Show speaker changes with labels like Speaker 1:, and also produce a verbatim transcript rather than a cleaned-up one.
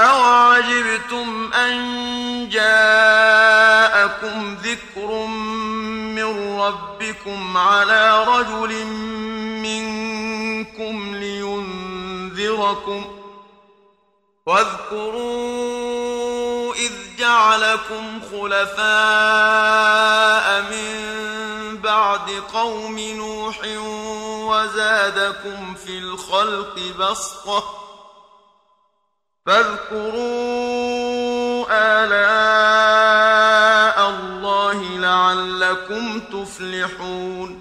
Speaker 1: أَوَعَجِبْتُمْ أَن جَاءَكُمْ ذِكْرٌ مِّن رَّبِّكُمْ عَلَىٰ رَجُلٍ مِّنكُمْ لِيُنذِرَكُمْ ۖ وَاذْكُرُوا إِذْ جَعَلَكُمْ خُلَفَاءَ مِن بَعْدِ قَوْمِ نُوحٍ وَزَادَكُمْ فِي الْخَلْقِ بَسْطَةً ۖ فاذكروا آلاء الله لعلكم تفلحون